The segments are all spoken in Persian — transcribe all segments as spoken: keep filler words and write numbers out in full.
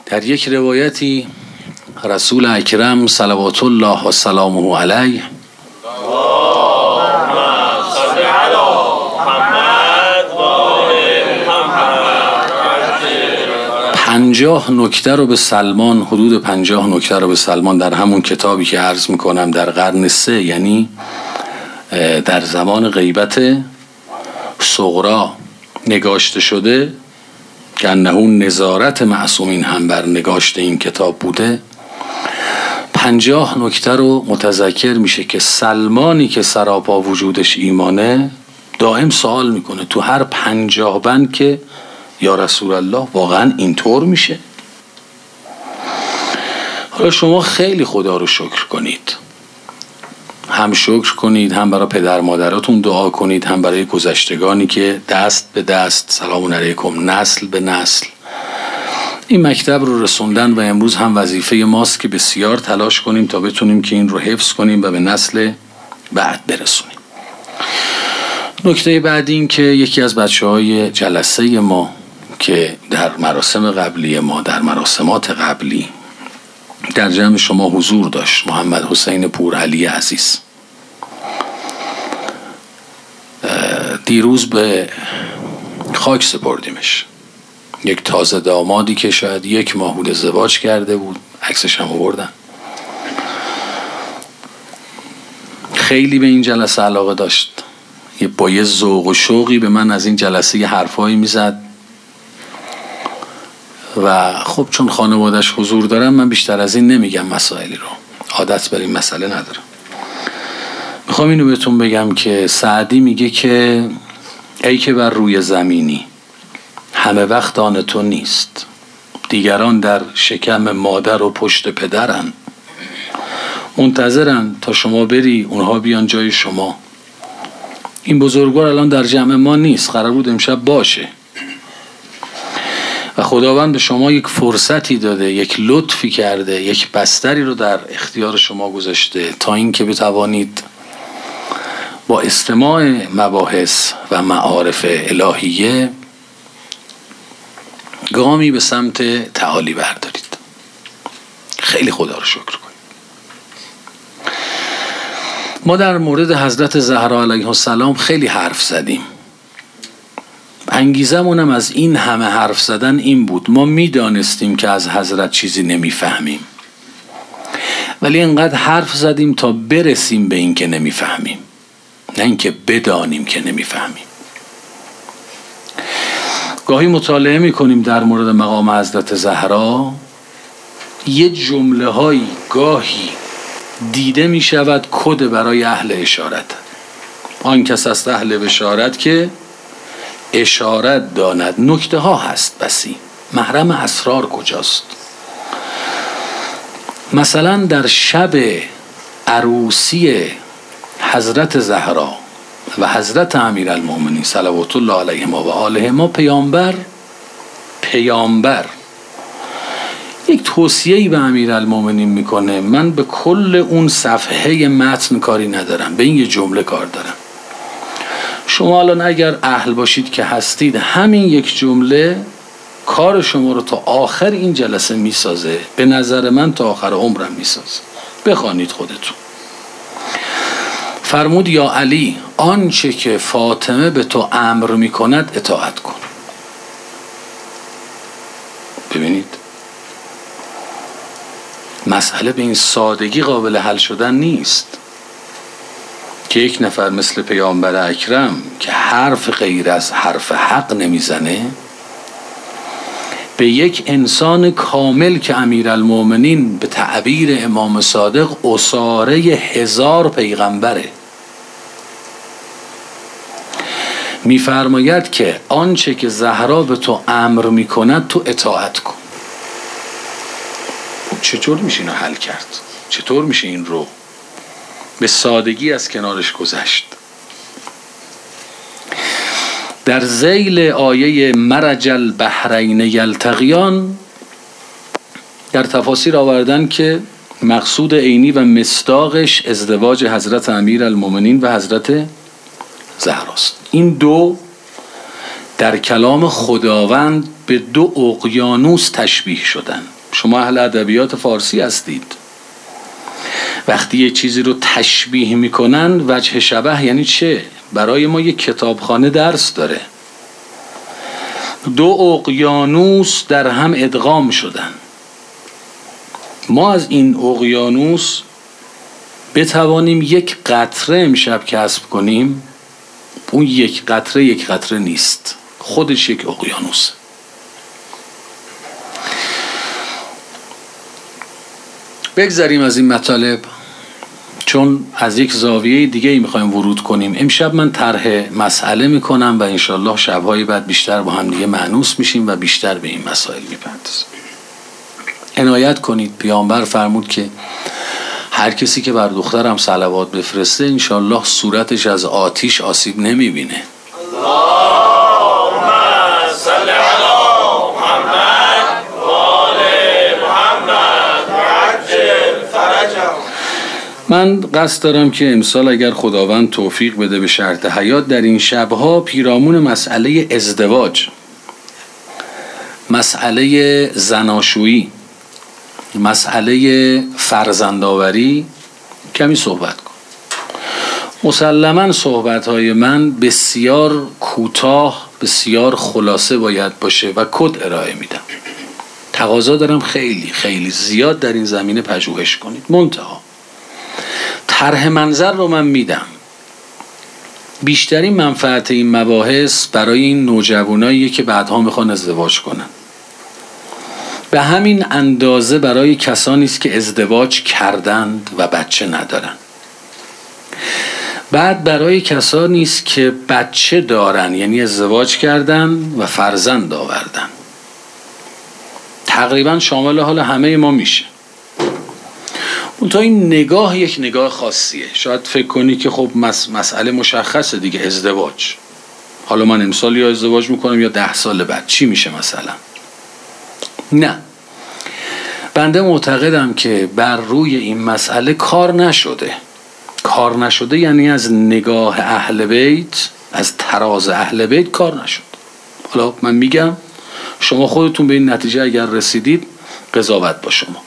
در یک روایتی رسول اکرم صلوات الله و سلامه علیه پنجاه نکته رو به سلمان حدود پنجاه نکته رو به سلمان در همون کتابی که عرض میکنم در قرن سه، یعنی در زمان غیبت صغرا نگاشته شده که انه نظارت معصومین هم بر نگاشته این کتاب بوده. پنجاه نکته رو متذکر میشه که سلمانی که سراپا وجودش ایمانه دائم سوال میکنه تو هر پنجاه بند که یا رسول الله واقعا اینطور میشه؟ حالا شما خیلی خدا رو شکر کنید، هم شکر کنید، هم برای پدر مادراتون دعا کنید، هم برای گذشتگانی که دست به دست سلام علیکم نسل به نسل این مکتب رو رسوندن و امروز هم وظیفه ماست که بسیار تلاش کنیم تا بتونیم که این رو حفظ کنیم و به نسل بعد برسونیم. نکته بعد این که یکی از بچه های جلسه ما که در مراسم قبلی ما در مراسمات قبلی در جمع شما حضور داشت، محمد حسین پورعلی عزیز، دیروز به خاک سپردیمش. یک تازه دامادی که شاید یک ماه بود ازدواج کرده بود، عکسش هم آوردن. خیلی به این جلسه علاقه داشت، یه با یه ذوق و شوقی به من از این جلسه یه حرفایی میزد و خب چون خانوادش حضور دارم من بیشتر از این نمیگم مسائلی رو، عادت بر این مسئله ندارم. میخوام اینو بهتون بگم که سعدی میگه که ای که بر روی زمینی همه وقت آن تو نیست، دیگران در شکم مادر و پشت پدرن، منتظرن تا شما بری اونها بیان جای شما. این بزرگوار الان در جمع ما نیست، قرار بود امشب باشه و خداوند به شما یک فرصتی داده، یک لطفی کرده، یک بستری رو در اختیار شما گذاشته تا اینکه بتوانید با استماع مباحث و معارف الهیه گامی به سمت تعالی بردارید. خیلی خدا رو شکر کنید. ما در مورد حضرت زهرا علیه السلام خیلی حرف زدیم. انگیزمونم از این همه حرف زدن این بود، ما میدانستیم که از حضرت چیزی نمیفهمیم، ولی اینقدر حرف زدیم تا برسیم به این که نمیفهمیم، نه اینکه بدانیم که نمیفهمیم. گاهی مطالعه میکنیم در مورد مقام حضرت زهرا، یه جمله هایی گاهی دیده میشود کد برای اهل اشارت. آن کس است اهل بشارت که اشارت داند. نکته ها هست بسی، محرم اسرار کجاست؟ مثلا در شب عروسی حضرت زهرا و حضرت امیرالمومنین صلوات الله علیهما و آلهما، پیامبر پیامبر یک توصیه‌ای به امیرالمومنین میکنه. من به کل اون صفحه متن کاری ندارم، به این یه جمله کار دارم. شما الان اگر اهل باشید که هستید، همین یک جمله کار شما رو تا آخر این جلسه میسازه، به نظر من تا آخر عمرم میسازه. بخوانید خودتون. فرمود یا علی آنچه که فاطمه به تو امر میکند اطاعت کن. ببینید مسئله به این سادگی قابل حل شدن نیست که یک نفر مثل پیامبر اکرم که حرف غیر از حرف حق نمیزنه به یک انسان کامل که امیرالمومنین به تعبیر امام صادق اساره هزار پیغمبره میفرماید که آنچه که زهرا به تو امر میکند تو اطاعت کن. چطور میشه اینو حل کرد؟ چطور میشه این رو به سادگی از کنارش گذشت؟ در ذیل آیه مرج البحرین یلتقیان در تفاسیر آوردن که مقصود عینی و مصداقش ازدواج حضرت امیرالمومنین و حضرت زهراست. این دو در کلام خداوند به دو اقیانوس تشبیه شدن. شما اهل ادبیات فارسی هستید. وقتی یه چیزی رو تشبیه میکنن، وجه شبه یعنی چه؟ برای ما یک کتابخانه درس داره. دو اقیانوس در هم ادغام شدن. ما از این اقیانوس بتوانیم یک قطره امشب کسب کنیم، اون یک قطره یک قطره نیست، خودش یک اقیانوس. بگذریم از این مطالب، چون از یک زاویه دیگه میخوایم ورود کنیم. امشب من طرح مسئله میکنم و انشالله شبهای بعد بیشتر با هم دیگه مانوس میشیم و بیشتر به این مسائل میپردازیم. عنایت کنید، پیامبر فرمود که هر کسی که بر دخترم صلوات بفرسته انشالله صورتش از آتیش آسیب نمیبینه. من قصد دارم که امسال اگر خداوند توفیق بده به شرط حیات، در این شبها پیرامون مسئله ازدواج، مسئله زناشویی، مسئله فرزندآوری کمی صحبت کنم. مسلماً صحبت‌های من بسیار کوتاه، بسیار خلاصه باید باشه و کد ارائه میدم. تقاضا دارم خیلی خیلی زیاد در این زمینه پژوهش کنید. منتها طرح منظر رو من میدم. بیشترین منفعت این مباحث برای این نوجواناییه که بعدها میخوان ازدواج کنن. به همین اندازه برای کسانی است که ازدواج کردند و بچه ندارن. بعد برای کسانی است که بچه دارن، یعنی ازدواج کردن و فرزند آوردن. تقریبا شامل حال همه ما میشه. اون تا این نگاه یک نگاه خاصیه. شاید فکر کنی که خب مس- مسئله مشخصه دیگه، ازدواج. حالا من امسال یا ازدواج میکنم یا ده سال بعد چی میشه مثلا؟ نه، بنده معتقدم که بر روی این مسئله کار نشده. کار نشده یعنی از نگاه اهل بیت، از تراز اهل بیت کار نشد. حالا من میگم، شما خودتون به این نتیجه اگر رسیدید قضاوت با شما.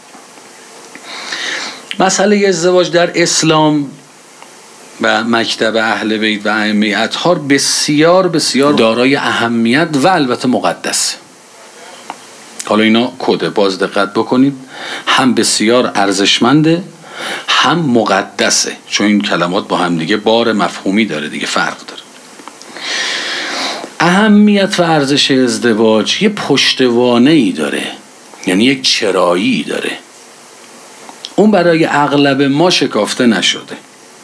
مسئله ازدواج در اسلام و مکتب اهل بیت و ائمه اطهار بسیار بسیار دارای اهمیت و البته مقدسه. حالا اینا کده، باز دقت بکنید، هم بسیار ارزشمنده هم مقدسه، چون این کلمات با هم دیگه بار مفهومی داره دیگه، فرق داره. اهمیت و ارزش ازدواج یه پشتوانه‌ای داره، یعنی یک چرایی داره. اون برای اغلب ما شکافته نشده.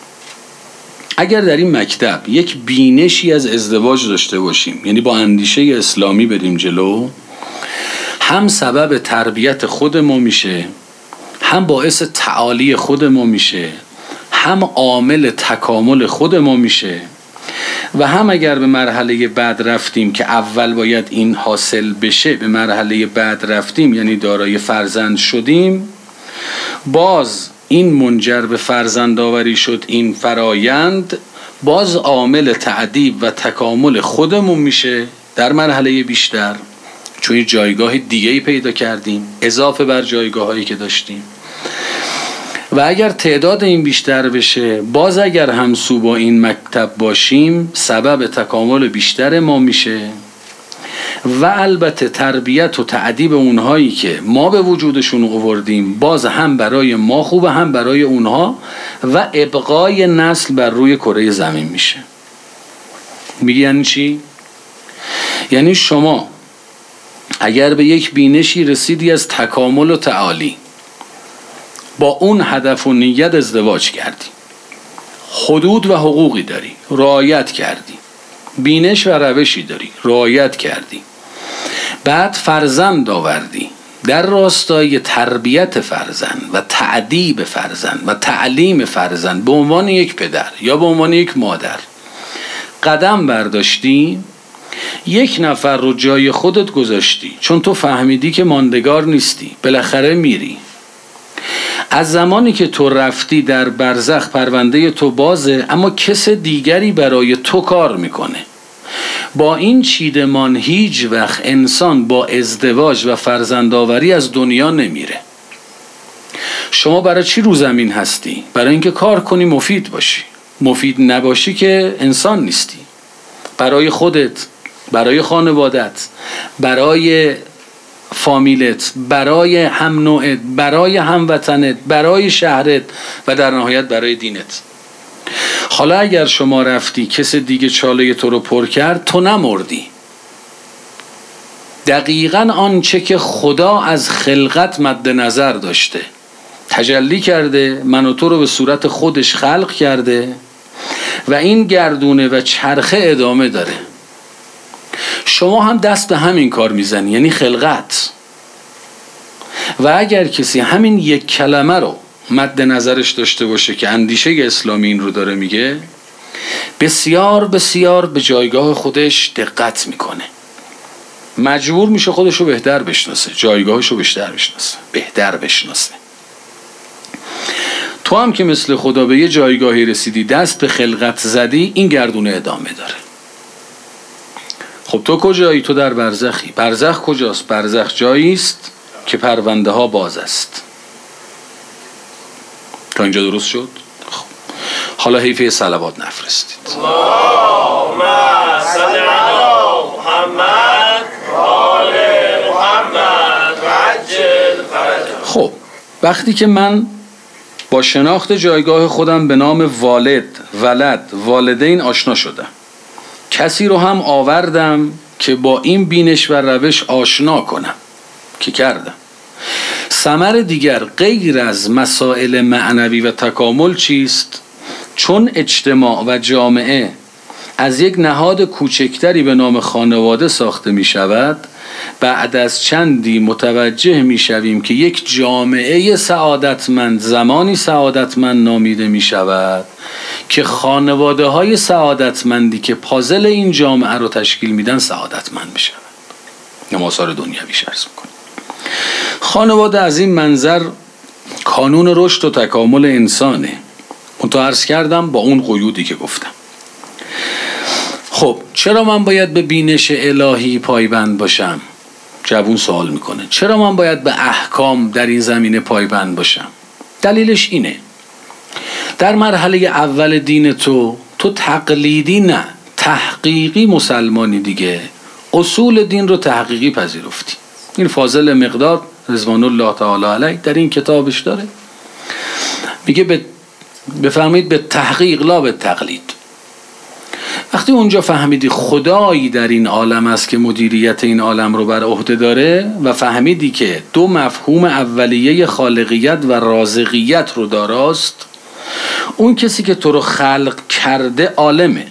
اگر در این مکتب یک بینشی از ازدواج داشته باشیم، یعنی با اندیشه اسلامی بریم جلو، هم سبب تربیت خود ما میشه، هم باعث تعالی خود ما میشه، هم عامل تکامل خود ما میشه، و هم اگر به مرحله بعد رفتیم که اول باید این حاصل بشه، به مرحله بعد رفتیم یعنی دارای فرزند شدیم، باز این منجر به فرزند آوری شد، این فرایند باز عامل تعدیب و تکامل خودمون میشه در مرحله بیشتر، چون جایگاه دیگه‌ای پیدا کردیم اضافه بر جایگاهایی که داشتیم. و اگر تعداد این بیشتر بشه، باز اگر همسو با این مکتب باشیم سبب تکامل بیشتر ما میشه، و البته تربیت و تعدیب اونهایی که ما به وجودشون آوردیم باز هم برای ما خوبه هم برای اونها، و ابقای نسل بر روی کره زمین میشه. میگی یعنی چی؟ یعنی شما اگر به یک بینشی رسیدی از تکامل و تعالی، با اون هدف و نیت ازدواج کردی، حدود و حقوقی داری رعایت کردی، بینش و روشی داری رعایت کردی، بعد فرزند آوردی، در راستای تربیت فرزند و تعدیب فرزند و تعلیم فرزند به عنوان یک پدر یا به عنوان یک مادر قدم برداشتی، یک نفر رو جای خودت گذاشتی، چون تو فهمیدی که ماندگار نیستی، بالاخره میری. از زمانی که تو رفتی در برزخ پرونده تو بازه، اما کس دیگری برای تو کار میکنه. با این چیدمان هیچ وقت انسان با ازدواج و فرزندآوری از دنیا نمیره. شما برای چی رو زمین هستی؟ برای اینکه کار کنی، مفید باشی. مفید نباشی که انسان نیستی. برای خودت، برای خانوادت، برای فامیلت، برای هم نوعت، برای هموطنت، برای شهرت و در نهایت برای دینت. حالا اگر شما رفتی کس دیگه چاله تو رو پر کرد، تو نمردی. دقیقاً آنچه که خدا از خلقت مد نظر داشته تجلی کرده، من و تو رو به صورت خودش خلق کرده و این گردونه و چرخه ادامه داره. شما هم دست به همین کار میزنی، یعنی خلقت. و اگر کسی همین یک کلمه رو مد نظرش داشته باشه که اندیشه اسلامی این رو داره میگه، بسیار بسیار به جایگاه خودش دقت میکنه، مجبور میشه خودش رو بهتر بشناسه، جایگاهش رو بهتر بشناسه، بهتر بشناسه. تو هم که مثل خدا به یه جایگاهی رسیدی، دست به خلقت زدی، این گردونه ادامه داره. خب تو کجایی؟ تو در برزخی. برزخ کجاست؟ برزخ جایی است که پرونده ها باز است. تا اینجا درست شد؟ خب حالا حیفه صلوات نفرستید. اللهم صل علی محمد و آل محمد و عجل فرجهم. خب وقتی که من با شناخت جایگاه خودم به نام والد، ولد، والدین آشنا شدم، کسی رو هم آوردم که با این بینش و روش آشنا کنم که کردم. ثمر دیگر غیر از مسائل معنوی و تکامل چیست؟ چون اجتماع و جامعه از یک نهاد کوچکتری به نام خانواده ساخته می شود، بعد از چندی متوجه می شویم که یک جامعه سعادتمند زمانی سعادتمند نامیده می شود که خانواده های سعادتمندی که پازل این جامعه رو تشکیل میدن سعادتمند می شود. نماسار دنیوی عرض میکنم. خانواده از این منظر کانون رشد و تکامل انسانه. منتها عرض کردم با اون قیودی که گفتم. خب چرا من باید به بینش الهی پایبند باشم؟ جوون سوال میکنه چرا من باید به احکام در این زمینه پایبند باشم؟ دلیلش اینه، در مرحله اول دین تو تو تقلیدی نه تحقیقی مسلمانی دیگه، اصول دین رو تحقیقی پذیرفتی. این فاضل مقداد رضوان الله تعالی علیه در این کتابش داره، میگه به بفرمایید به تحقیق لا به تقلید. وقتی اونجا فهمیدی خدایی در این عالم است که مدیریت این عالم رو بر عهده داره و فهمیدی که دو مفهوم اولیه خالقیت و رازقیت رو داراست، اون کسی که تو رو خلق کرده عالمه،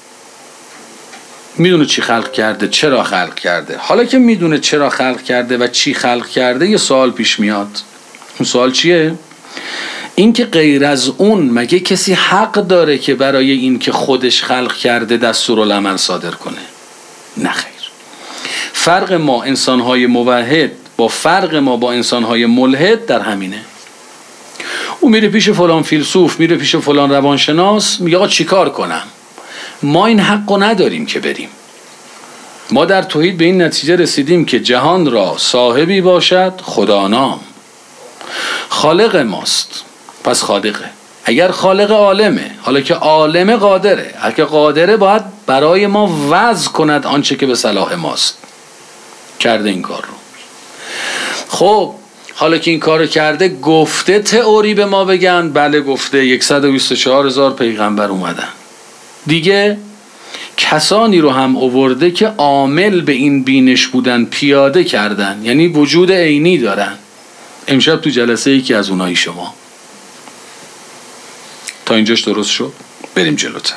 میدونه چی خلق کرده، چرا خلق کرده. حالا که میدونه چرا خلق کرده و چی خلق کرده، یه سوال پیش میاد. اون سوال چیه؟ این که غیر از اون مگه کسی حق داره که برای این که خودش خلق کرده دستورالعمل صادر کنه؟ نه خیر. فرق ما انسانهای موحد با فرق ما با انسانهای ملحد در همینه. اون میره پیش فلان فیلسوف، میره پیش فلان روانشناس، میگه آقا چی کار کنم؟ ما این حقو نداریم که بریم. ما در توحید به این نتیجه رسیدیم که جهان را صاحبی باشد خدا نام، خالق ماست، پس خالقه. اگر خالق عالمه، حالا که عالم قادره، اگه قادره باید برای ما وضع کند آنچه که به صلاح ماست. کرده این کار رو. خب حالا که این کار رو کرده، گفته تئوری به ما بگن؟ بله گفته. صد و بیست و چهار هزار پیغمبر اومدن دیگه، کسانی رو هم آورده که عامل به این بینش بودن، پیاده کردن، یعنی وجود عینی دارن. امشب تو جلسه یکی از اونایی شما. تا اینجاش درست شد؟ بریم جلوتر.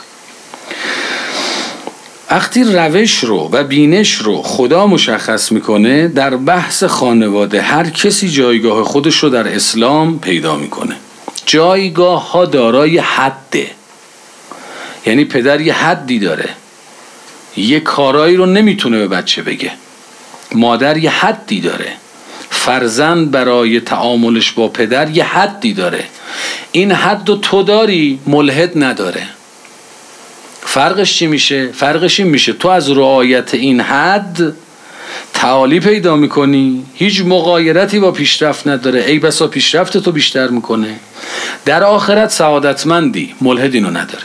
وقتی روش رو و بینش رو خدا مشخص میکنه، در بحث خانواده هر کسی جایگاه خودش رو در اسلام پیدا میکنه. جایگاه ها دارای حده، یعنی پدر یه حدی داره، یه کارایی رو نمیتونه به بچه بگه. مادر یه حدی داره، فرزند برای تعاملش با پدر یه حدی داره. این حد رو تو داری، ملحد نداره. فرقش چی میشه؟ فرقش این میشه تو از رعایت این حد تعالی پیدا میکنی، هیچ مغایرتی با پیشرفت نداره، ای بسا پیشرفت تو بیشتر میکنه، در آخرت سعادتمندی. ملحد اینو نداره.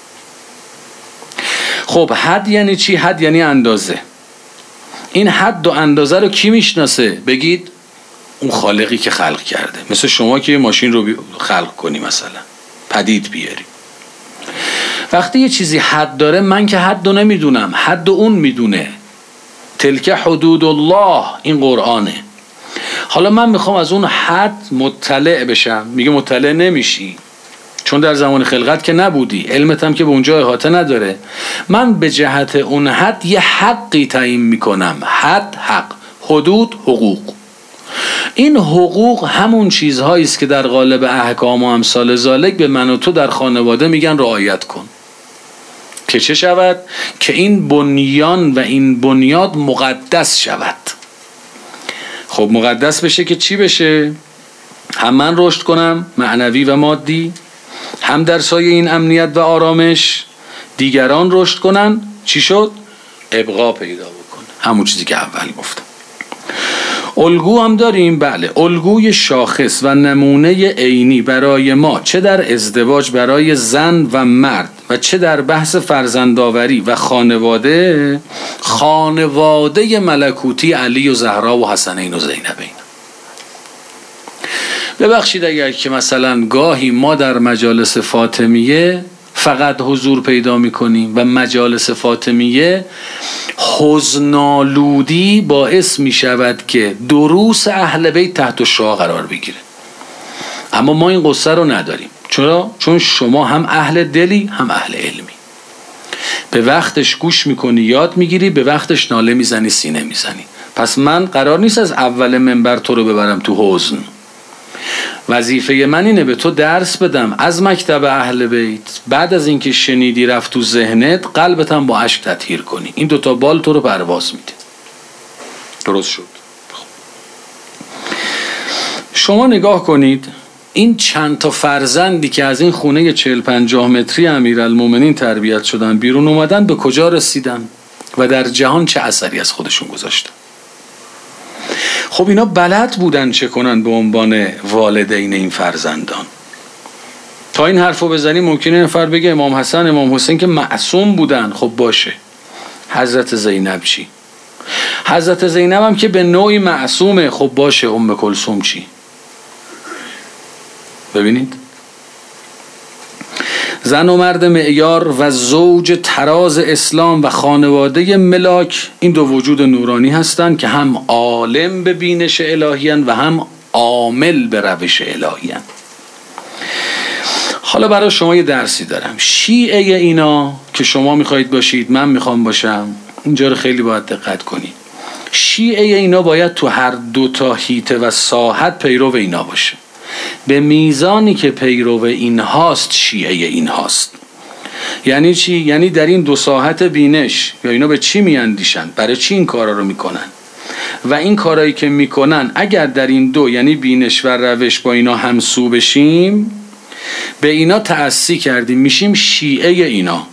خب حد یعنی چی؟ حد یعنی اندازه. این حد و اندازه رو کی میشناسه؟ بگید اون خالقی که خلق کرده. مثل شما که ماشین رو خلق کنی، مثلا پدید بیاری. وقتی یه چیزی حد داره، من که حد رو نمیدونم، حد اون میدونه. تلک حدود الله، این قرآنه. حالا من میخوام از اون حد مطلع بشم. میگه مطلع نمیشی، چون در زمان خلقت که نبودی، علمت هم که به اونجا احاطه نداره. من به جهت اون حد یه حقی تعیین میکنم. حد حق، حدود حقوق. این حقوق همون چیزهایی است که در قالب احکام و امثال ذالک به من و تو در خانواده میگن رعایت کن، که چه شود؟ که این بنیان و این بنیاد مقدس شود. خب مقدس بشه که چی بشه؟ هم من رشد کنم معنوی و مادی، هم در سایه این امنیت و آرامش دیگران رشد کنن. چی شد؟ ابقا پیدا بکنه، همون چیزی که اول گفتم. الگو هم داریم، بله، الگوی شاخص و نمونه عینی برای ما، چه در ازدواج برای زن و مرد و چه در بحث فرزندآوری و خانواده، خانواده ملکوتی علی و زهرا و حسنین و زینبین. ببخشید اگر که مثلا گاهی ما در مجالس فاطمیه فقط حضور پیدا میکنیم و مجالس فاطمیه حزنالودی باعث میشود که دروس اهل بیت تحت شعاع قرار بگیره. اما ما این قصه رو نداریم. چرا؟ چون شما هم اهل دلی هم اهل علمی. به وقتش گوش میکنی، یاد میگیری، به وقتش ناله میزنی، سینه میزنی. پس من قرار نیست از اول منبر تو رو ببرم تو حزن. وظیفه من اینه به تو درس بدم از مکتب اهل بیت. بعد از اینکه شنیدی رفت تو ذهنت، قلبت هم با اشک تطهیر کنی. این دوتا بال تو رو پرواز میده. درست شد؟ شما نگاه کنید این چند تا فرزندی که از این خونه چهل پنجاه متری امیرالمومنین تربیت شدن، بیرون اومدن، به کجا رسیدن و در جهان چه اثری از خودشون گذاشتن. خب اینا بلد بودن چه کنن به عنوان والدین این فرزندان. تا این حرفو بزنی ممکنه نفر بگه امام حسن امام حسین که معصوم بودن. خب باشه، حضرت زینب چی؟ حضرت زینب هم که به نوعی معصومه. خب باشه، ام کلثوم چی؟ ببینید، زن و مرد معیار و زوج تراز اسلام و خانواده ملاک، این دو وجود نورانی هستند که هم عالم به بینش الهیان و هم عامل به روش الهیان. حالا برای شما یه درسی دارم. شیعه اینا که شما میخواید باشید، من میخوام باشم، اینجا رو خیلی باید دقت کنید. شیعه اینا باید تو هر دو تا حیطه و ساحت پیرو اینا باشه. به میزانی که پیرو این هاست شیعه این هاست. یعنی چی؟ یعنی در این دو ساحت بینش، یا اینا به چی میاندیشن، برای چی این کارا رو میکنن و این کارایی که میکنن، اگر در این دو یعنی بینش و روش با اینا همسو بشیم، به اینا تأسی کردیم، میشیم شیعه اینا.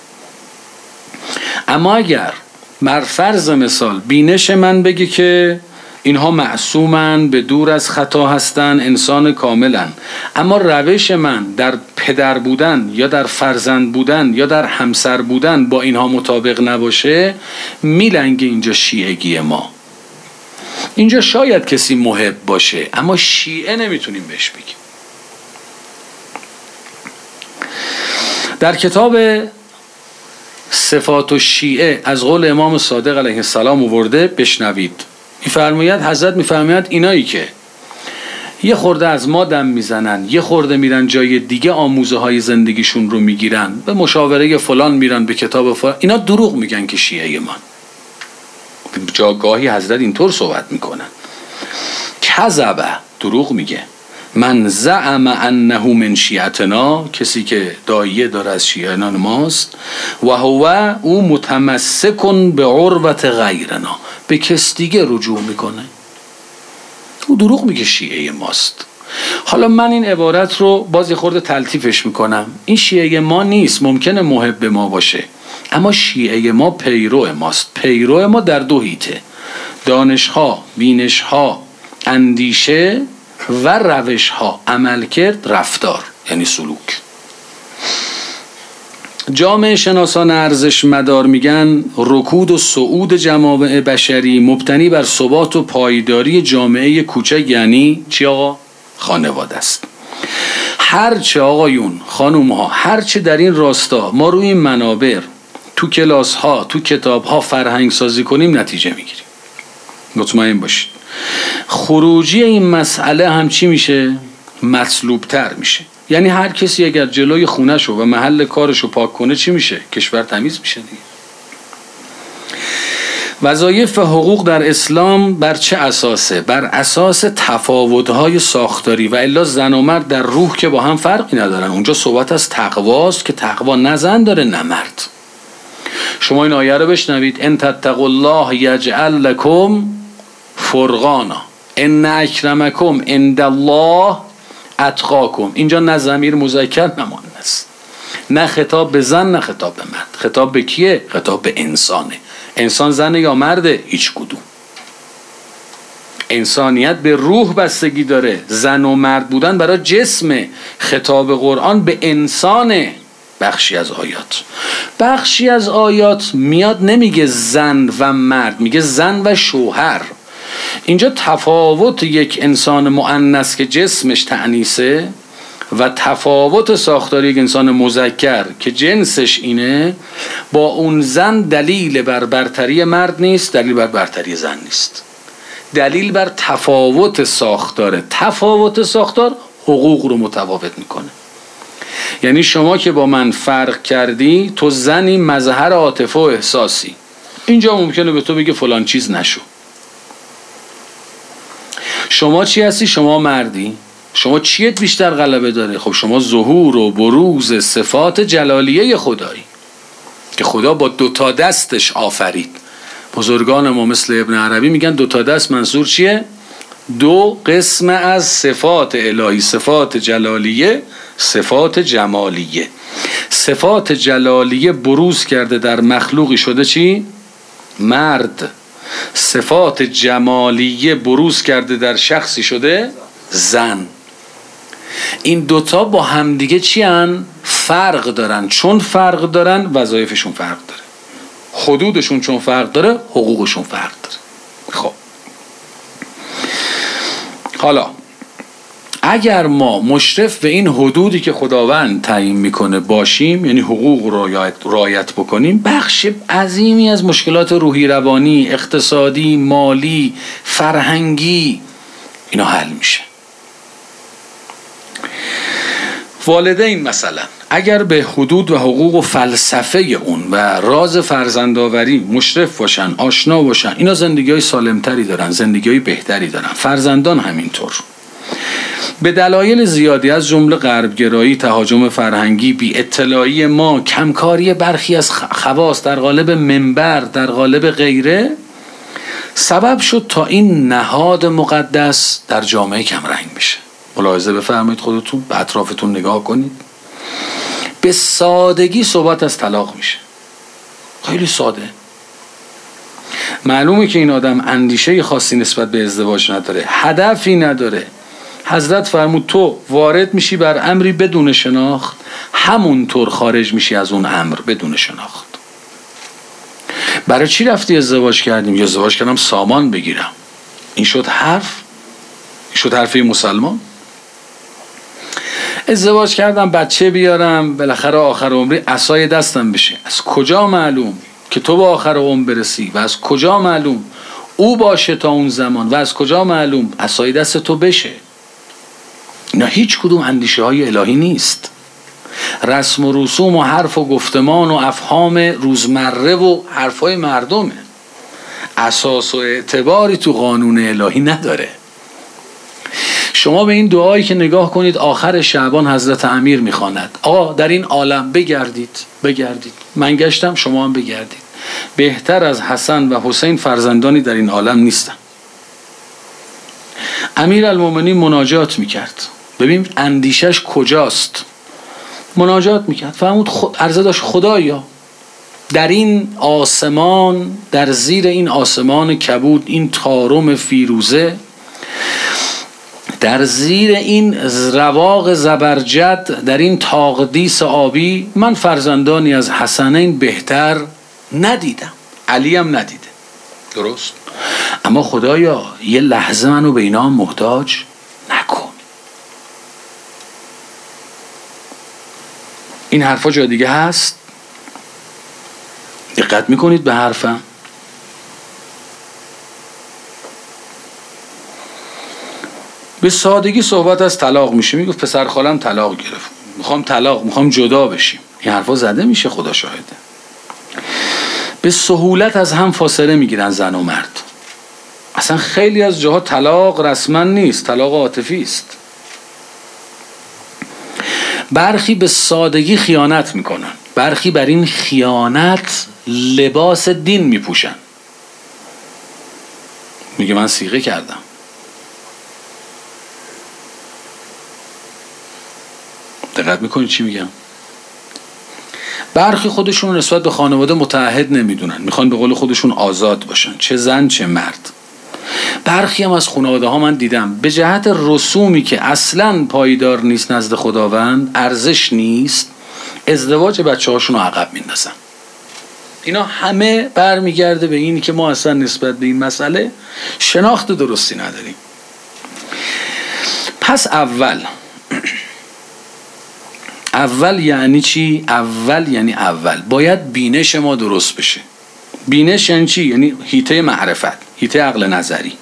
اما اگر بر فرض مثال بینش من بگی که اینها معصومن، به دور از خطا هستن، انسان کاملن، اما روش من در پدر بودن یا در فرزند بودن یا در همسر بودن با اینها مطابق نباشه، میلنگه اینجا شیعگی ما. اینجا شاید کسی محب باشه اما شیعه نمیتونیم بهش بگیم. در کتاب صفات الشیعه از قول امام صادق علیه السلام آورده، بشنوید. میفرماید، حضرت میفرماید اینایی که یه خورده از ما دم میزنن، یه خورده میرن جای دیگه آموزه های زندگیشون رو میگیرن، به مشاوره فلان میرن، به کتاب فلان، اینا دروغ میگن که شیعه من. جاگاهی حضرت اینطور صحبت میکنن، کذبه، دروغ میگه. من زعم انه من شیعتنا، کسی که دایه داره از شیعان ماست، و هو او متمسکن به عروت غیرنا، به کس دیگه رجوع میکنه. او دروغ میگه شیعه ماست. حالا من این عبارت رو باز یه خورده تلطیفش میکنم. این شیعه ما نیست، ممکنه محب ما باشه، اما شیعه ما پیرو ماست. پیرو ما در دو حیطه: دانشها، بینشها، اندیشه و روشها، عملکرد، رفتار، یعنی سلوک. جامعه شناسان ارزش مدار میگن رکود و صعود جوامع بشری مبتنی بر ثبات و پایداری جامعه کوچک، یعنی چی آقا؟ خانواده است. هرچه آقایون، خانوم ها، هرچه در این راستا ما روی این منابر، تو کلاس ها، تو کتاب ها فرهنگ سازی کنیم نتیجه میگیریم. مطمئن باشید خروجی این مسئله هم چی میشه؟ مطلوب تر میشه. یعنی هر کسی اگر جلوی خونه‌شو و محل کارشو پاک کنه چی میشه؟ کشور تمیز میشه دیگه. وظایف و حقوق در اسلام بر چه اساسه؟ بر اساس تفاوت‌های ساختاری، و الا زن و مرد در روح که با هم فرقی ندارن. اونجا صحبت از تقواست که تقوا نه زن داره نه مرد. شما این آیه رو بشنوید: ان تتقوا الله یجعل لکم فرقانا ان اکرمکم عند الله اتقاکم. اینجا نه ضمیر مذکر نه مؤنث، نه خطاب به زن نه خطاب به مرد. خطاب به کیه؟ خطاب به انسانه. انسان زن یا مرده؟ هیچ کدوم. انسانیت به روح بستگی داره. زن و مرد بودن برای جسم. خطاب قرآن به انسانه. بخشی از آیات بخشی از آیات میاد نمیگه زن و مرد، میگه زن و شوهر. اینجا تفاوت یک انسان مؤنث که جسمش تأنیثه و تفاوت ساختاری یک انسان مذکر که جنسش اینه با اون زن دلیل بر برتری مرد نیست، دلیل بر برتری زن نیست، دلیل بر تفاوت ساختاره. تفاوت ساختار حقوق رو متفاوت میکنه. یعنی شما که با من فرق کردی، تو زنی مظهر عاطفه و احساسی، اینجا ممکنه به تو بگه فلان چیز نشو. شما چی هستی؟ شما مردی. شما چیت بیشتر غلبه داره؟ خب شما ظهور و بروز صفات جلالیه خدایی که خدا با دوتا دستش آفرید. بزرگان ما مثل ابن عربی میگن دوتا دست منظور چیه؟ دو قسم از صفات الهی: صفات جلالیه، صفات جمالیه. صفات جلالیه بروز کرده در مخلوقی شده چی؟ مرد. صفات جمالیه بروز کرده در شخصی شده زن. این دوتا با همدیگه چی هن؟ فرق دارن. چون فرق دارن وظایفشون فرق داره، حدودشون چون فرق داره حقوقشون فرق داره. خب حالا اگر ما مشرف به این حدودی که خداوند تعیین میکنه باشیم، یعنی حقوق رو رعایت بکنیم، بخش عظیمی از مشکلات روحی، روانی، اقتصادی، مالی، فرهنگی اینا حل میشه. والدین مثلا اگر به حدود و حقوق و فلسفه اون و راز فرزندآوری مشرف باشن، آشنا باشن، اینا زندگی های سالمتری دارن، زندگی های بهتری دارن. فرزندان همینطور. به دلایل زیادی از جمله غربگرایی، تهاجم فرهنگی، بی اطلاعی ما، کمکاری برخی از خواص در قالب منبر، در قالب غیره، سبب شد تا این نهاد مقدس در جامعه کم رنگ بشه. ملاحظه بفرمایید، خودتون به اطرافتون نگاه کنید. به سادگی صحبت از طلاق میشه، خیلی ساده. معلومه که این آدم اندیشه خاصی نسبت به ازدواج نداره، هدفی نداره. حضرت فرمود تو وارد میشی بر امری بدون شناخت، همونطور خارج میشی از اون امر بدون شناخت. برای چی رفتی ازدواج کردیم؟ یا ازدواج کردم سامان بگیرم. این شد حرف؟ این شد حرفی مسلمان؟ ازدواج کردم بچه بیارم بالاخره آخر عمری عصای دستم بشه. از کجا معلوم که تو به آخر عمر برسی؟ و از کجا معلوم او باشه تا اون زمان؟ و از کجا معلوم عصای دست تو بشه؟ اینا هیچ کدوم اندیشه های الهی نیست. رسم و رسوم و حرف و گفتمان و افهام روزمره و حرفای مردمه. اساس و اعتباری تو قانون الهی نداره. شما به این دعایی که نگاه کنید آخر شعبان حضرت امیر میخواند: آقا در این عالم بگردید بگردید. من گشتم، شما هم بگردید. بهتر از حسن و حسین فرزندانی در این عالم نیستن. امیرالمومنین مناجات میکرد. ببین اندیشش کجاست. مناجات میکرد، فرمود خود عرضه داشت خدایا در این آسمان، در زیر این آسمان کبود، این طارم فیروزه، در زیر این رواق زبرجد، در این تاقدیس آبی، من فرزندانی از حسنین بهتر ندیدم، علی هم ندیده. درست؟ اما خدایا یه لحظه منو به اینا محتاج نکن. این حرفا جا دیگه هست؟ دقت میکنید به حرفم؟ به سادگی صحبت از طلاق میشه. میگفت پسر خالم طلاق گرفت، میخوام طلاق، میخوام جدا بشیم. این حرفا زده میشه، خدا شاهده. به سهولت از هم فاصله میگیرن زن و مرد. اصلا خیلی از جاها طلاق رسما نیست، طلاق عاطفی است. برخی به سادگی خیانت میکنن، برخی بر این خیانت لباس دین میپوشن. میگه من صیغه کردم. دقت میکنید چی میگم؟ برخی خودشون نسبت به خانواده متعهد نمیدونن، میخوان به قول خودشون آزاد باشن، چه زن چه مرد. برخی هم از خانواده ها من دیدم به جهت رسومی که اصلا پایدار نیست نزد خداوند، ارزش نیست، ازدواج بچه هاشون رو عقب میندازن. اینا همه برمیگرده به این که ما اصلا نسبت به این مسئله شناخت درستی نداریم. پس اول اول یعنی چی؟ اول یعنی اول باید بینش ما درست بشه. بینش یعنی چی؟ یعنی حیطه معرفت، حیطه عقل نظری.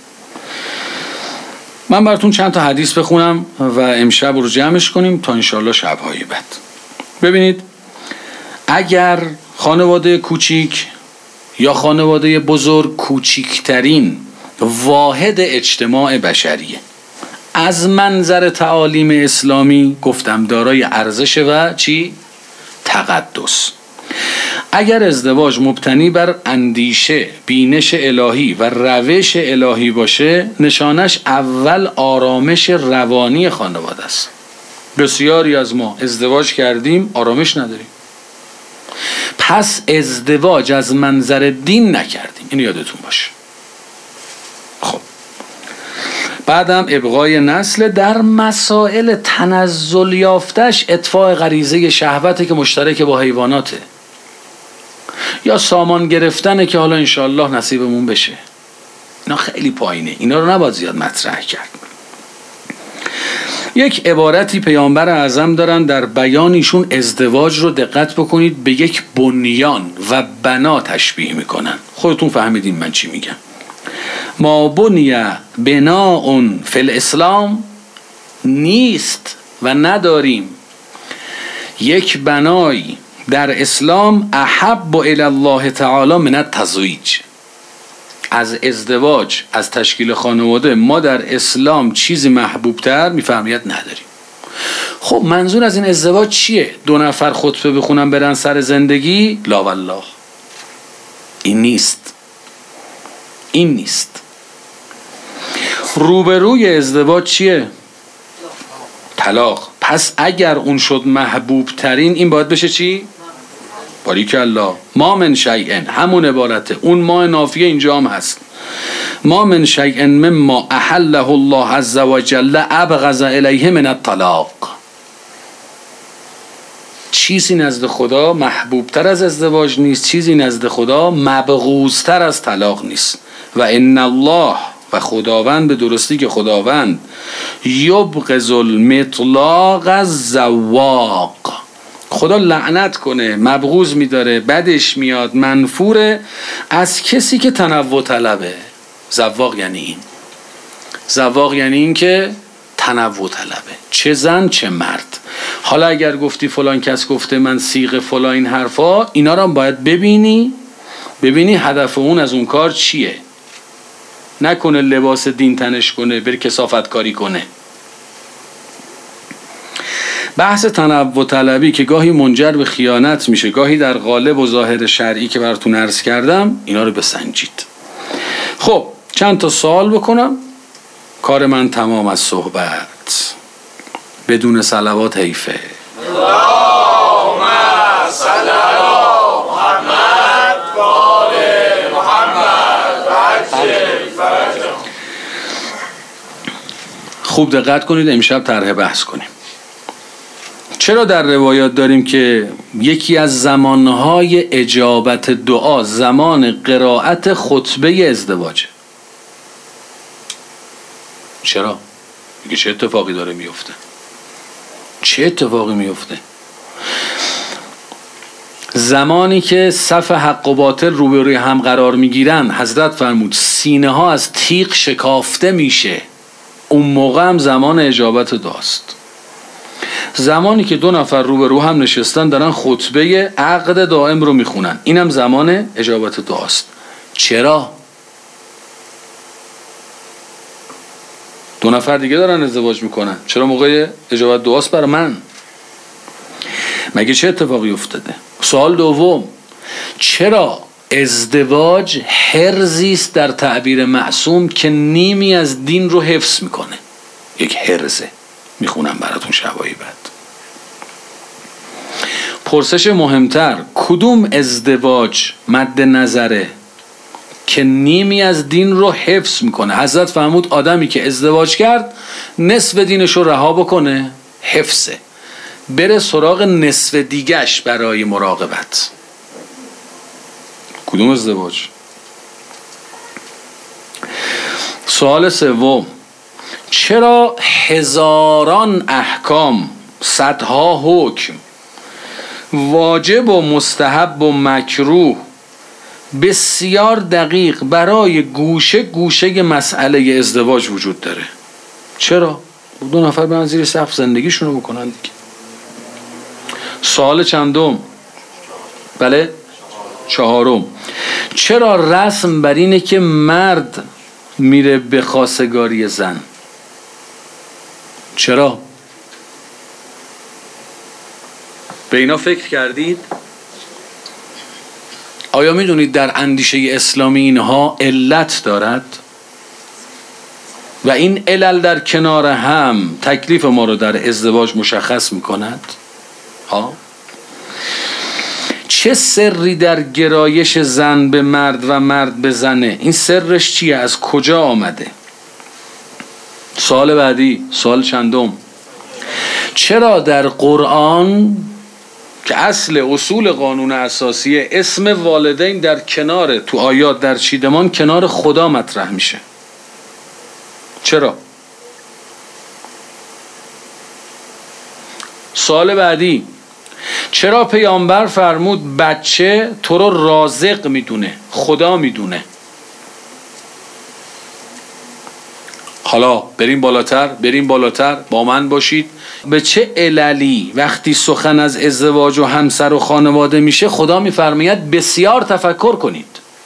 من براتون چند تا حدیث بخونم و امشب رو جمعش کنیم تا انشالله شبهای بعد. ببینید، اگر خانواده کوچیک یا خانواده بزرگ کوچیکترین واحد اجتماع بشریه، از منظر تعالیم اسلامی گفتم دارای ارزش و چی؟ تقدس. اگر ازدواج مبتنی بر اندیشه، بینش الهی و روش الهی باشه، نشانش اول آرامش روانی خانواده است. بسیاری از ما ازدواج کردیم آرامش نداریم، پس ازدواج از منظر دین نکردیم، اینو یادتون باشه. خب بعدم ابقای نسل در مسائل تنزل یافتش اطفاء غریزه شهوته که مشترک با حیواناته، یا سامان گرفتنه که حالا انشالله نصیبمون بشه. اینا خیلی پایینه، اینا رو نباید زیاد مطرح کرد. یک عبارتی پیامبر اعظم دارن در بیانیشون ازدواج رو، دقت بکنید، به یک بنیان و بنا تشبیه میکنن. خودتون فهمیدین من چی میگم. ما بنی بناء فی الاسلام، نیست و نداریم یک بنایی در اسلام احب الی الله تعالی من التزویج. از ازدواج، از تشکیل خانواده ما در اسلام چیزی محبوب تر میفهمیت نداریم. خب منظور از این ازدواج چیه؟ دو نفر خطبه بخونن برن سر زندگی؟ لا والله، این نیست، این نیست. روبروی ازدواج چیه؟ طلاق. پس اگر اون شد محبوب ترین، این باید بشه چی؟ باریکالله. ما من شیئن، همون عبارته، اون ما نافیه اینجا هم هست. ما من شیئن مما احله الله عز وجل ابغض الیه من الطلاق. چیزی نزد خدا محبوب تر از ازدواج نیست، چیزی نزد خدا مبغوض تر از طلاق نیست. و ان الله، و خداوند به درستی که خداوند، یبغض المطلاق الزواق، خدا لعنت کنه، مبغوض میداره، بدش میاد، منفوره از کسی که تنوع طلبه. زواق یعنی این، زواق یعنی این که تنوع طلبه، چه زن چه مرد. حالا اگر گفتی فلان کس گفته من صیغه فلان، این حرفا، اینا رو هم باید ببینی، ببینی هدف اون از اون کار چیه. نکنه لباس دین تنش کنه، بر کثافت کاری کنه. بحث تنوع طلبی که گاهی منجر به خیانت میشه، گاهی در قالب و ظاهر شرعی که براتون عرض کردم، اینا رو بسنجید. خب چند تا سوال بکنم، کار من تمام از صحبت، بدون صلوات حیفه. اللهم صل علی محمد و آل محمد و عجل فرجهم. خوب دقت کنید، امشب طرح بحث کنیم. چرا در روایات داریم که یکی از زمانهای اجابت دعا زمان قرائت خطبه ازدواجه؟ چرا؟ میگه چه اتفاقی داره میفته؟ چه اتفاقی میفته؟ زمانی که صف حق و باطل روبروی هم قرار میگیرن، حضرت فرمود سینه ها از تیغ شکافته میشه، اون موقع هم زمان اجابت دعاست. زمانی که دو نفر روبرو هم نشستن دارن خطبه عقد دائم رو میخونن، اینم زمان اجابت دعاست. چرا؟ دو نفر دیگه دارن ازدواج میکنن، چرا موقع اجابت دعاست برای من؟ مگه چه اتفاقی افتاده؟ سوال دوم، چرا ازدواج حرزی است در تعبیر معصوم که نیمی از دین رو حفظ میکنه؟ یک حرزه. میخونم براتون شبایی بعد. پرسش مهمتر، کدوم ازدواج مد نظره که نیمی از دین رو حفظ میکنه؟ حضرت فرمود آدمی که ازدواج کرد نصف دینش رو رها بکنه، حفظه، بره سراغ نصف دیگش برای مراقبت. کدوم ازدواج؟ سوال سوم، چرا هزاران احکام، صدها حکم، واجب و مستحب و مکروه بسیار دقیق برای گوشه گوشه مسئله ازدواج وجود داره؟ چرا؟ دو نفر برن زیر سقف زندگیشونو بکنن دیگه. سوال چندم؟ بله چهارم، چرا رسم بر اینه که مرد میره به خواستگاری زن؟ چرا؟ به اینا فکر کردید؟ آیا میدونید در اندیشه اسلامی اینها علت دارد؟ و این علل در کنار هم تکلیف ما رو در ازدواج مشخص میکند؟ ها؟ چه سری در گرایش زن به مرد و مرد به زنه؟ این سرش چیه؟ از کجا آمده؟ سوال بعدی، سوال چندم، چرا در قرآن که اصل اصول قانون اساسی اسم والدین در کنار، تو آیات در چیدمان کنار خدا مطرح میشه؟ چرا؟ سوال بعدی، چرا پیامبر فرمود بچه تو رو رازق میدونه، خدا میدونه؟ حالا بریم بالاتر، بریم بالاتر، با من باشید. به چه عللی وقتی سخن از ازدواج و همسر و خانواده میشه خدا میفرماید بسیار تفکر کنید؟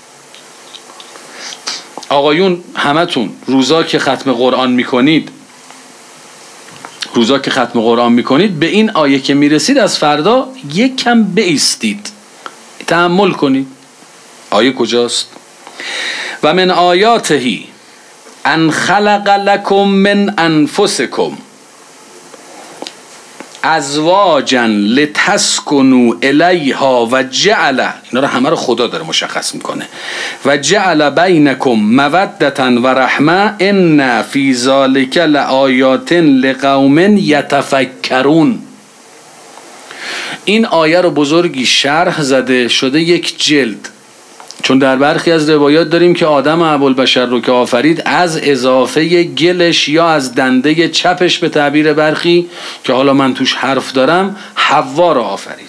آقایون همتون روزا که ختم قرآن میکنید، روزا که ختم قرآن میکنید به این آیه که میرسید از فردا یک کم بایستید، تأمل کنید. آیه کجاست؟ و من آیاتهی ان خلق لکم من انفسکم ازواجا لتسکنوا الیها و جعل، اینا رو همه رو خدا داره مشخص میکنه، و جعل بینکم مودة و رحمه ان فی ذلک لآیات لقوم یتفکرون. این آیه رو بزرگی شرح زده شده یک جلد، چون در برخی از روایات داریم که آدم ابوالبشر رو که آفرید از اضافه گلش یا از دنده چپش به تعبیر برخی که حالا من توش حرف دارم حوا رو آفرید.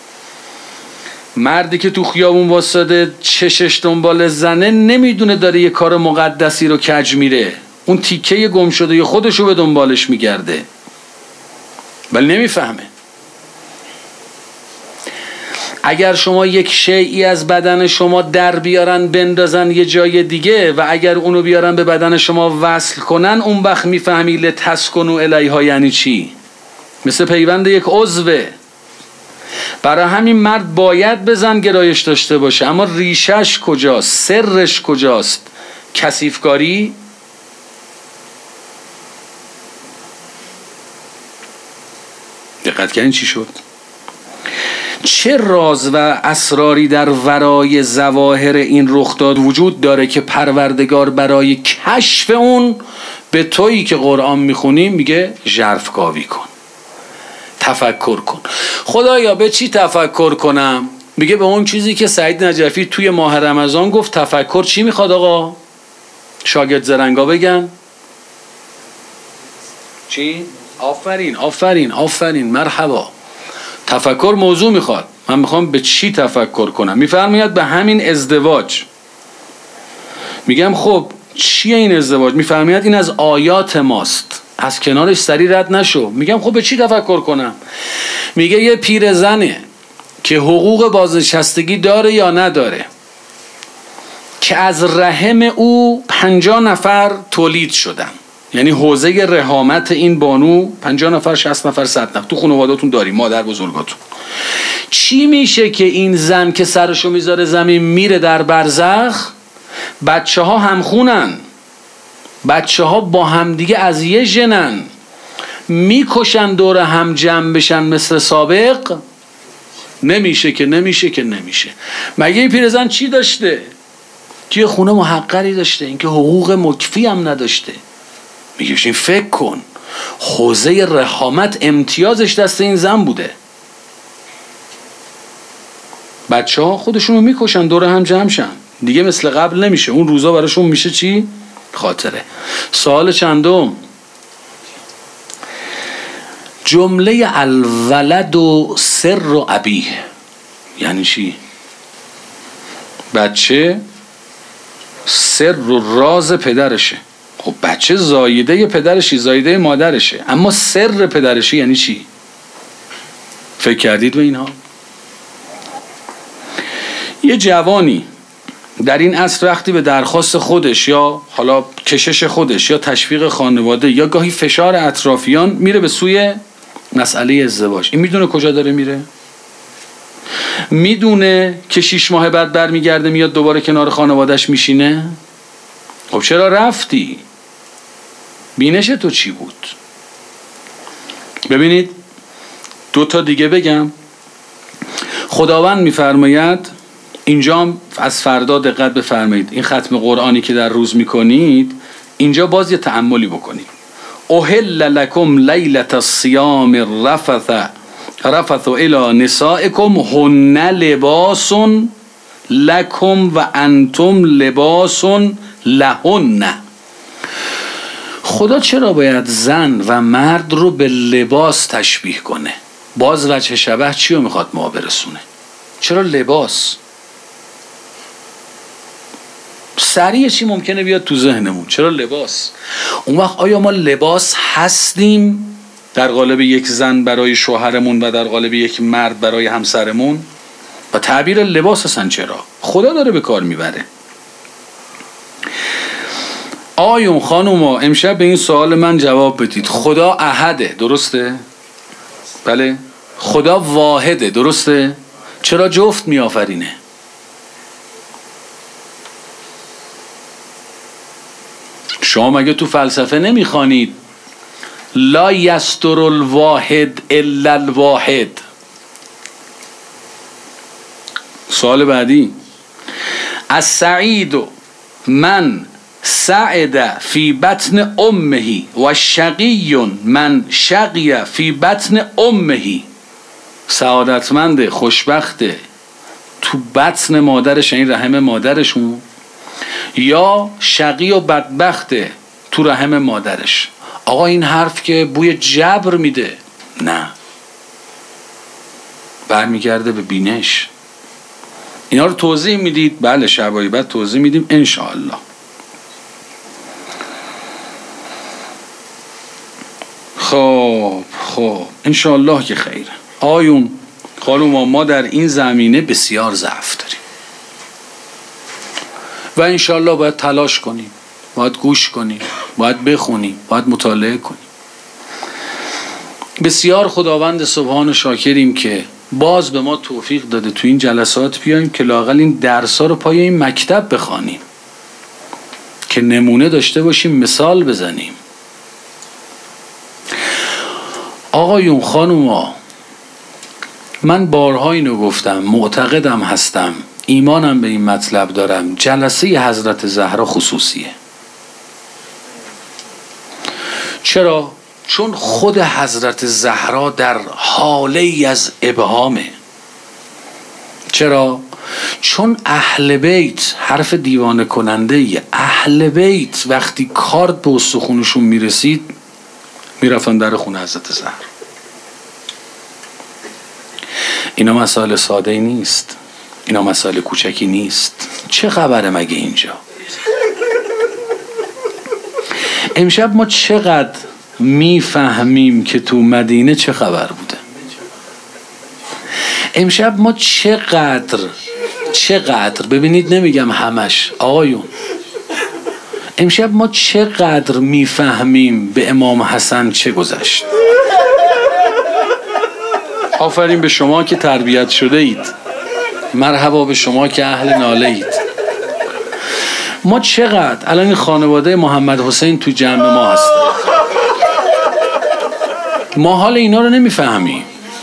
مردی که تو خیابون واسطه چشش دنبال زنه نمیدونه داره یه کار مقدسی رو کج میره، اون تیکه گم شده خودش رو به دنبالش میگرده ولی نمیفهمه. اگر شما یک شیئی از بدن شما در بیارن بندازن یه جای دیگه و اگر اونو بیارن به بدن شما وصل کنن، اون وقت میفهمی لتسکنوا الیها یعنی چی. مثل پیوند یک عضوه. برای همین مرد باید به زن گرایش داشته باشه، اما ریشش کجاست؟ سرش کجاست؟ کثیفکاری؟ دقت کردین چی شد؟ چه راز و اسراری در ورای ظواهر این رخداد وجود داره که پروردگار برای کشف اون به تویی که قرآن میخونیم میگه ژرفکاوی کن، تفکر کن. خدایا به چی تفکر کنم؟ میگه به اون چیزی که سعید نجفی توی ماه رمضان گفت. تفکر چی میخواد آقا؟ شاگرد زرنگا بگن چی؟ آفرین آفرین آفرین مرحبا. تفکر موضوع میخواد. من میخوام به چی تفکر کنم؟ میفرماید به همین ازدواج. میگم خب چیه این ازدواج؟ میفرماید این از آیات ماست، از کنارش سری رد نشو. میگم خب به چی تفکر کنم؟ میگه یه پیرزنه که حقوق بازنشستگی داره یا نداره، که از رحم او پنجاه نفر تولید شدن، یعنی حوزه رحامت این بانو پنجاه نفر، شصت نفر، صد نفر تو خانواده‌تون داری، مادر بزرگاتون. چی میشه که این زن که سرشو میذاره زمین میره در برزخ، بچه ها همخونن، بچه ها با همدیگه از یه ژنن، میکشن دور هم جمع بشن مثل سابق؟ نمیشه که نمیشه که نمیشه. مگه این پیرزن چی داشته؟ که خونه محقری داشته، اینکه حقوق مکفی هم نداشته. میگه این فکر کن، حوزه رحامت امتیازش دست این زن بوده. بچه ها خودشونو میکشن دور هم جمع شن، دیگه مثل قبل نمیشه. اون روزا براشون میشه چی؟ خاطره. سوال چندم، جمله الولد و سر و ابیه یعنی چی؟ بچه سر و راز پدرشه. خب بچه زایده پدرشی، زایده مادرشه، اما سر پدرشی یعنی چی؟ فکر کردید به اینها؟ یه جوانی در این عصر وقتی به درخواست خودش یا حالا کشش خودش یا تشویق خانواده یا گاهی فشار اطرافیان میره به سوی مسئله ازدواج، این میدونه کجا داره میره؟ میدونه که شیش ماه بعد برمیگرده میاد دوباره کنار خانوادهش میشینه؟ خب چرا رفتی؟ بینش تو چی بود؟ ببینید دو تا دیگه بگم. خداوند میفرماید اینجا، از فردا دقت بفرمایید، این ختم قرآنی که در روز میکنید اینجا باز یه تأملی بکنید. احل لکم لیلة الصیام الرفث رفث الی نسائکم هن لباس لکم و انتم لباس لهن. خدا چرا باید زن و مرد رو به لباس تشبیه کنه؟ باز وجه شبه چی رو میخواد ما برسونه؟ چرا لباس؟ سریع چی ممکنه بیاد تو ذهنمون؟ چرا لباس؟ اون وقت آیا ما لباس هستیم در قالب یک زن برای شوهرمون و در قالب یک مرد برای همسرمون؟ و تعبیر لباس هستن چرا؟ خدا داره به کار میبره. آیون خانوما امشب به این سوال من جواب بدید. خدا احده، درسته؟ بله. خدا واحده، درسته؟ چرا جفت میآفرینه؟ شما مگه تو فلسفه نمیخوانید لا یستر الواحد الا الواحد؟ سوال بعدی، السعید من سعد فی بطن امه و شقی من شقی فی بطن امه. سعادتمند، خوشبخت تو بطن مادرش، این رحم مادرشون، یا شقی و بدبخت تو رحم مادرش؟ آقا این حرف که بوی جبر میده. نه، برمیگرده به بینش. اینا رو توضیح میدید؟ بله، شبایی بعد توضیح میدیم انشاءالله. خب خب انشاءالله که خیره. آیون خانوما ما در این زمینه بسیار ضعف داریم و انشاءالله باید تلاش کنیم، باید گوش کنیم، باید بخونیم، باید مطالعه کنیم. بسیار خداوند سبحان شاکریم که باز به ما توفیق داده تو این جلسات بیایم که لااقل این درس‌ها رو پای این مکتب بخوانیم، که نمونه داشته باشیم، مثال بزنیم. آقایون خانوما من بارها اینو گفتم، معتقدم هستم، ایمانم به این مطلب دارم، جلسه حضرت زهرا خصوصیه. چرا؟ چون خود حضرت زهرا در حاله ای از ابهامه. چرا؟ چون اهل بیت، حرف دیوانه کننده ای، اهل بیت وقتی کارد به استخونشون میرسید میرفتن در خونه حضرت زهرا. اینا مسائل ساده ای نیست، اینا مسائل کوچکی نیست. چه خبره مگه اینجا؟ امشب ما چقدر میفهمیم که تو مدینه چه خبر بوده. امشب ما چقدر چقدر ببینید، نمیگم همش آقایون، امشب ما چقدر میفهمیم به امام حسن چه گذشت. آفرین به شما که تربیت شده اید، مرحبا به شما که اهل ناله اید. ما چقدر الان این خانواده محمد حسین تو جمع ما هست، ما حال اینا رو نمیفهمیم.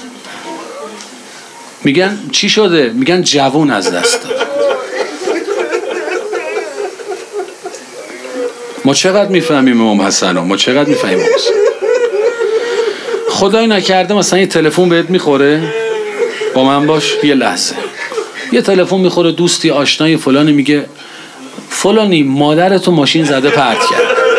میگن چی شده؟ میگن جوون از دست داد. ما چقدر میفهمیم امام حسن رو؟ ما چقدر میفهمیم امام حسن؟ خدایی نکرده مثلا یه تلفن بهت میخوره، با من باش یه لحظه، یه تلفن میخوره دوستی آشنایی فلانی میگه فلانی مادرتو ماشین زده پرت کرد.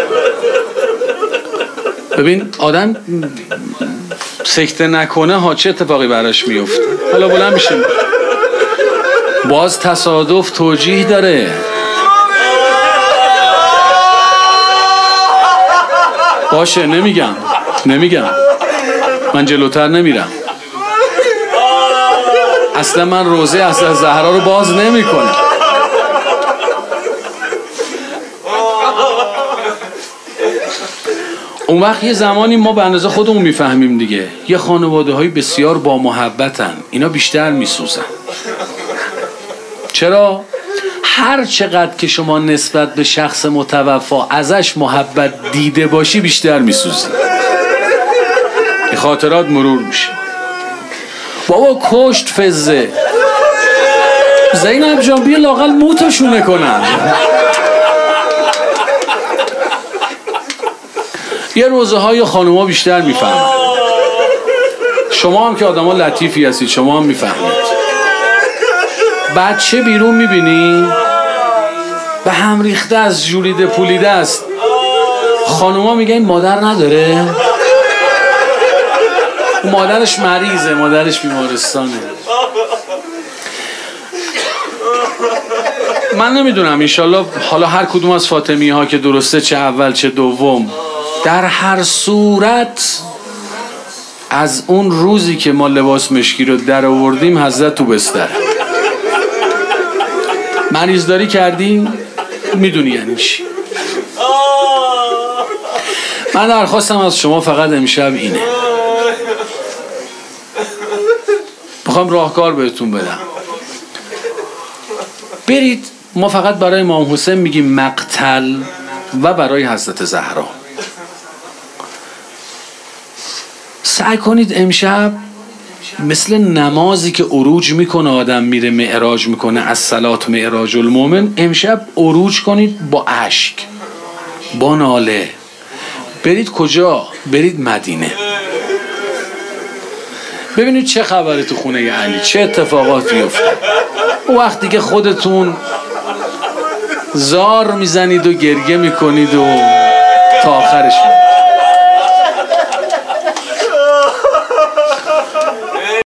ببین آدم سکته نکنه ها چه اتفاقی براش میفته. حالا بلند میشه، باز تصادف توجیه داره. باشه نمیگم نمیگم من جلوتر نمیرم، اصلا من روزه اصلا زهرا رو باز نمی کنم. اون وقت یه زمانی ما به اندازه خودمون میفهمیم دیگه. یه خانواده های بسیار با محبتن، اینا بیشتر میسوزن. چرا؟ هر چقدر که شما نسبت به شخص متوفا ازش محبت دیده باشی بیشتر میسوزی. این خاطرات مرور میشه. بابا کشت فزه، زینب جان بیا لاقل موتشونه کنن. یه روزه های خانوما بیشتر میفهمن. شما هم که آدم ها لطیفی هستید، شما هم میفهمید. بچه بیرون میبینی به هم ریخته از جولیده پولیده است، خانوما میگه این مادر نداره، مادرش مریضه، مادرش بیمارستانه. من نمیدونم، انشالله حالا هر کدوم از فاطمی ها که درسته، چه اول چه دوم، در هر صورت از اون روزی که ما لباس مشکی رو در آوردیم حضرت تو بستر. مریض داری کردی میدونی یعنی چی. من درخواستم از شما فقط امشب اینه، میخوام راهکار بهتون بدم. برید، ما فقط برای امام حسین میگیم مقتل و برای حضرت زهرا. سعی کنید امشب مثل نمازی که عروج میکنه، آدم میره معراج میکنه، از صلات معراج المومن، امشب عروج کنید با اشک، با ناله. برید کجا؟ برید مدینه، ببینید چه خبره تو خونه علی، چه اتفاقاتی افتاد. اون وقتی که خودتون زار میزنید و گریه میکنید و تا آخرش